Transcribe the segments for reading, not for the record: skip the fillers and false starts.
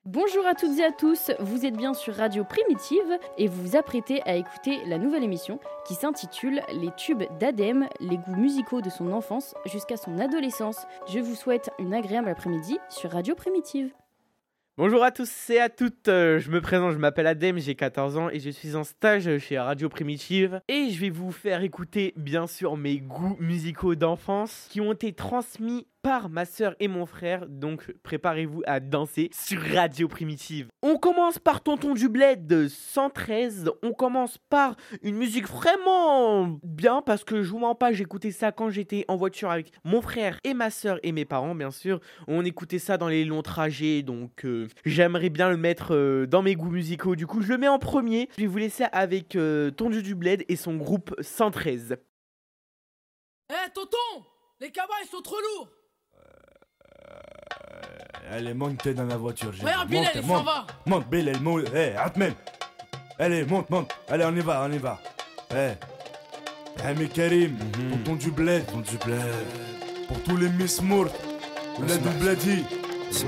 Bonjour à toutes et à tous, vous êtes bien sur Radio Primitive et vous vous apprêtez à écouter la nouvelle émission qui s'intitule Les tubes d'Adem, les goûts musicaux de son enfance jusqu'à son adolescence. Je vous souhaite une agréable après-midi sur Radio Primitive. Bonjour à tous et à toutes, je me présente, je m'appelle Adem, j'ai 14 ans et je suis en stage chez Radio Primitive et je vais vous faire écouter bien sûr mes goûts musicaux d'enfance qui ont été transmis par ma sœur et mon frère, donc préparez-vous à danser sur Radio Primitive. On commence par Tonton du Bled de 113, on commence par une musique vraiment bien parce que je vous mens pas, j'écoutais ça quand j'étais en voiture avec mon frère et ma sœur et mes parents bien sûr. On écoutait ça dans les longs trajets, donc j'aimerais bien le mettre dans mes goûts musicaux, du coup je le mets en premier. Je vais vous laisser avec Tonton du Bled et son groupe 113. Tonton, les cabas ils sont trop lourds. Allez, monte dans la voiture. Regarde, Bilal, il s'en va. Monte, Bilal, monte. Atmen. Allez, monte. Allez, on y va. Mais Karim, tonton du bled. Pour tous les Miss Mourt, bled du bledi. Je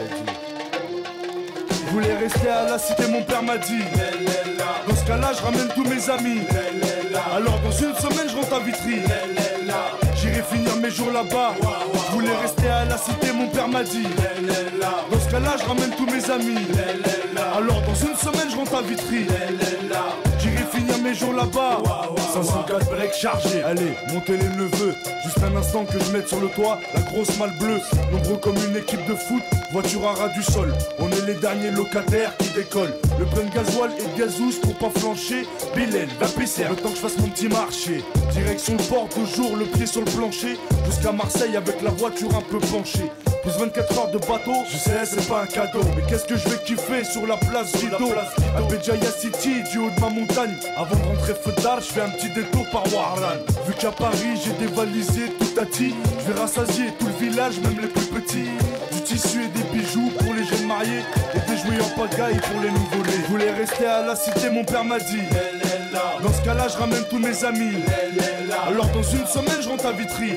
voulais rester à la cité, mon père m'a dit. Dans ce cas-là, je ramène tous mes amis. Alors, dans une semaine, je rentre à Vitry. J'irai finir mes jours là-bas. Je voulais rester à la cité, mon père m'a dit. Dans ce cas-là, je ramène tous mes amis. Alors dans une semaine, je rentre à Vitry. J'irai finir mes jours là-bas. 504 breaks chargés. Allez, montez les neveux. Juste un instant que je mette sur le toit la grosse malle bleue. Nombreux comme une équipe de foot, voiture à ras du sol. On est les derniers locataires qui décollent. Le plein de gasoil et de gazouze pour pas flancher. Bilal, va pisser, le temps que je fasse mon petit marché. Direction le port, toujours le pied sur le plancher. Jusqu'à Marseille avec la voiture un peu penchée. Plus 24 heures de bateau, je sais c'est pas un cadeau. Mais qu'est-ce que je vais kiffer sur la place Vido. À Béjaïa City, du haut de ma montagne. Avant de rentrer feu d'art, je fais un petit détour par Warlan. Vu qu'à Paris j'ai dévalisé tout à ti, je vais rassasier tout le village, même les plus petits. Du tissu et des bijoux pour les jeunes mariés. Et des jouets en pagaille pour les nouveau-nés. Je voulais rester à la cité, mon père m'a dit. Dans ce cas-là, je ramène tous mes amis. Alors dans une semaine, je rentre à Vitry.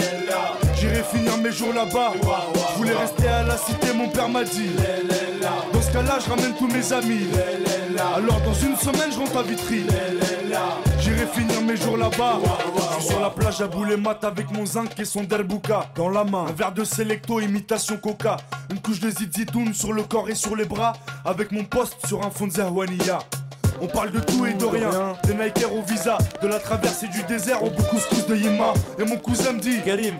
J'irai finir mes jours là-bas. Je voulais rester à la cité, mon père m'a dit. Dans ce cas-là, je ramène tous mes amis. Alors dans une semaine, je rentre à Vitry. J'irai finir mes jours là-bas. Je suis sur la plage à Boulet-Mat avec mon zinc et son derbouka dans la main. Un verre de Selecto, imitation Coca. Une couche de zizitoun sur le corps et sur les bras. Avec mon poste sur un fond de Zahouania. On parle de tout et de rien, des Nikers au visa, de la traversée du désert au couscous de Yima. Et mon cousin me dit, Karim,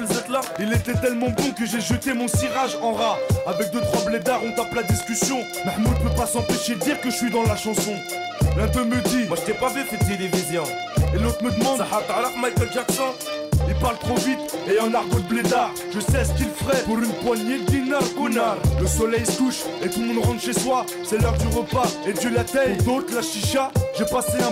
il était tellement bon que j'ai jeté mon cirage en rat. Avec 2-3 blédards, on tape la discussion. Mahmoud peut pas s'empêcher de dire que je suis dans la chanson. L'un d'eux me dit, moi je t'ai pas vu fait télévision. Et l'autre me demande, Michael Jackson. Il parle trop vite et en argot de blédard. Je sais ce qu'il ferait pour une poignée de dinars Gunnar. Le soleil se couche et tout le monde rentre chez soi. C'est l'heure du repas et du latte. Pour d'autres la chicha. J'ai passé un